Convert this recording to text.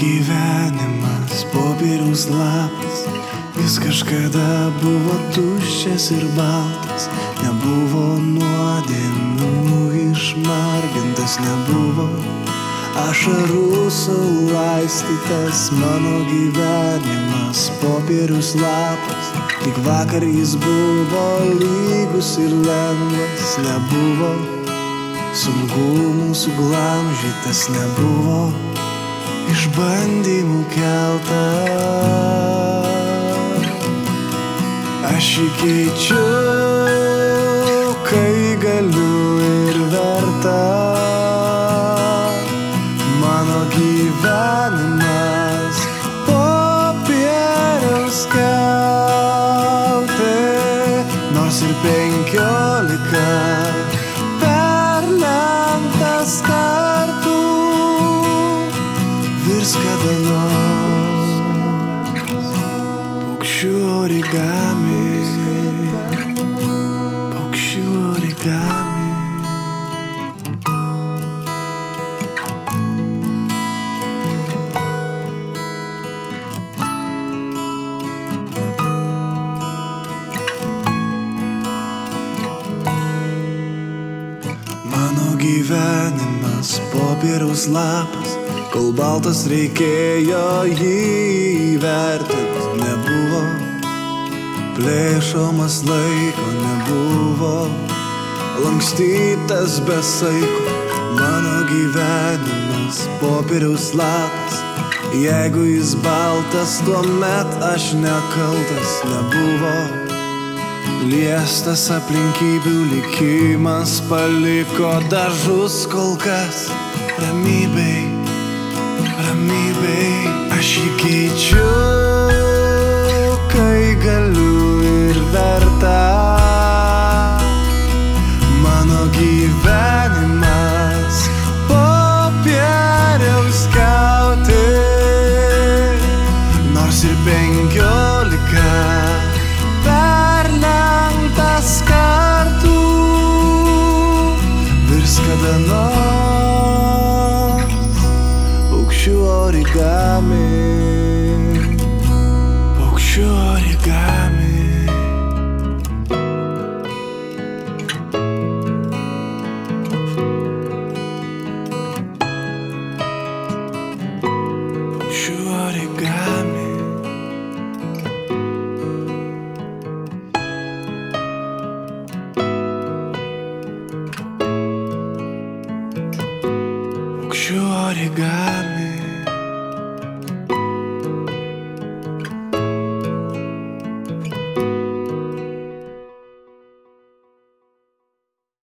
gyvenimas popieriaus lapas, jis kažkada buvo tuščias ir baltas, nebuvo nuodėmių išmargintas, nebuvo ašarų sulaistytas. Mano gyvenimas popieriaus lapas, tik vakar jis buvo lygus ir lengvas, nebuvo sunkumų suglamžytas, nebuvo išbandymų kelta. Aš jį keičiu, kai galiu ir verta. Mano gyvenimas popieriaus skiautė, nors ir 15 perlenktas kartų virs kada nors paukščių origami, paukščių origami. Mano gyvenimas popieriaus lapas, kol baltas reikėjo jį įvertint. Nebuvo plėšomas laiko, nebuvo lankstytas be saiko. Mano gyvenimas popieriaus lapas, jeigu jis baltas, tuomet aš nekaltas. Nebuvo liestas aplinkybių, likimas paliko dažus kol kas. Ramybei, ramybei, aš jį keičiu, kai galiu ir verta. Mano gyvenimas popieriaus skiautė, nors ir 15 perlenktas kartų virs kada nors paukščių origami, paukščių origami. Paukščių origami. Paukščių origami.